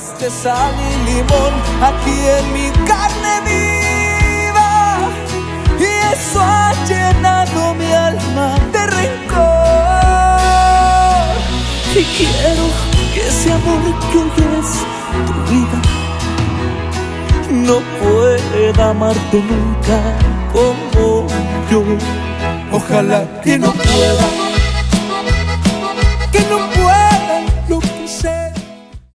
echaste sal y limón aquí en mi carne viva, y eso ha llenado mi alma de rencor. Y quiero que ese amor que hoy es tu vida no pueda amarte nunca como yo. Ojalá que no pueda